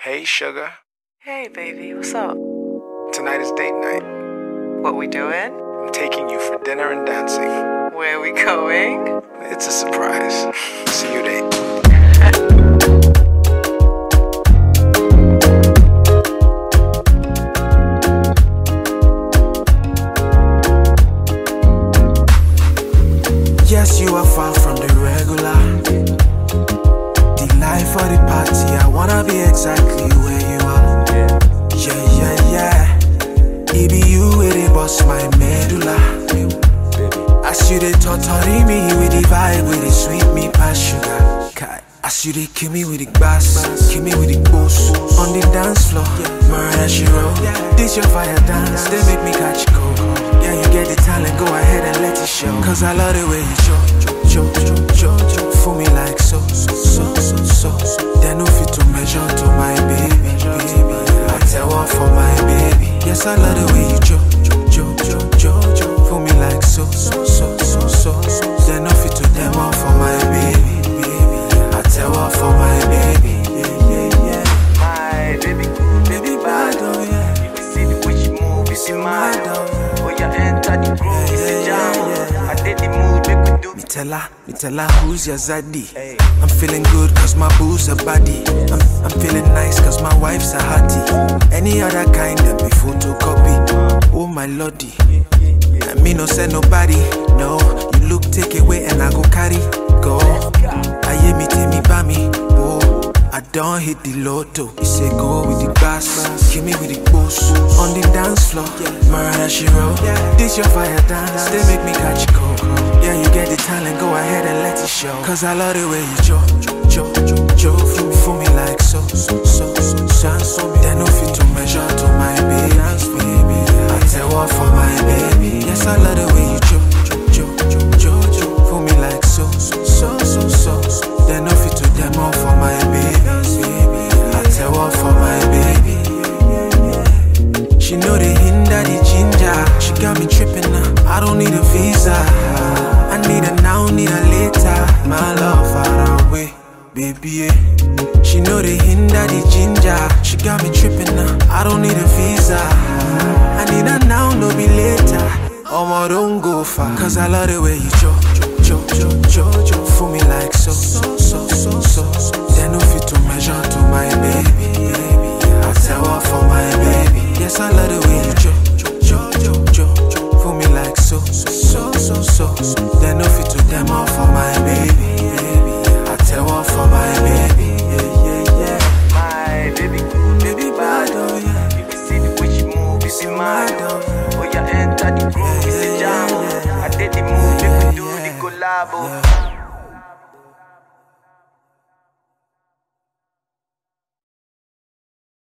Hey, sugar. Hey, baby, what's up? Tonight is date night. What we doing? I'm taking you for dinner and dancing. Where we going? It's a surprise. See you date. Yes, you are far from the regular. The life of the party, I wanna be exactly where you are. Yeah. It be you where they bust my medulla. As you they torturing me with the vibe, with the sweet me past sugar. As you they kill me with the bass, kill me with the boost. On the dance floor, murder she roll. This your fire dance, they make me catch cold. Yeah, you get the talent, go ahead and let it show. Cause I love the way you show for me like so. They no fit to measure to my baby. I tell her for my baby. Yes, I love the way you show for me like so. They no fit to them all for my baby. I tell her for my baby. My baby bad, oh yeah. You see the way she move, you see my dog. Oh yeah, enter the groove, you see jam. I did the mood, make we do. Me tell her who's your zaddy. I'm feeling good cause my boo's a body. I'm feeling nice cause my wife's a hottie. Any other kind of be photocopy. Oh my lordy. I me no send nobody. No, you look take away and I go carry. Go. I hear me tell me by me. Oh, I don't hit the lotto. You say go with the bass, kill me with the boost. On the dance floor, murder she roll. This your fire dance, they make me catch cold. Yeah, you get the talent, go ahead and let it show. Cause I love the way you joke for me like so. They no fit to measure to my baby. I tell her for my baby. Yes, I love the way you joke for me like so. They no fit to them all for my baby. I tell her for my baby. She know the hinder the ginger. She got me tripping now. I don't need a visa. I need her now, need her later. My love far away, baby. Yeah. She know the hinder the ginger. She got me tripping now. I don't need a visa. I need her now, no be later. Omo, don't go far. Cause I love the way you joke for me like so. They no fit to measure to my baby. I tell her for my baby. Yes, I love the way you joke for me like so. They no fit to them all for my baby. I tell her for my baby. My baby bad, oh yeah. You see the way she move, you see my dog. Oh yeah, enter the groove, you see jam. I did the move, make we do the collabo.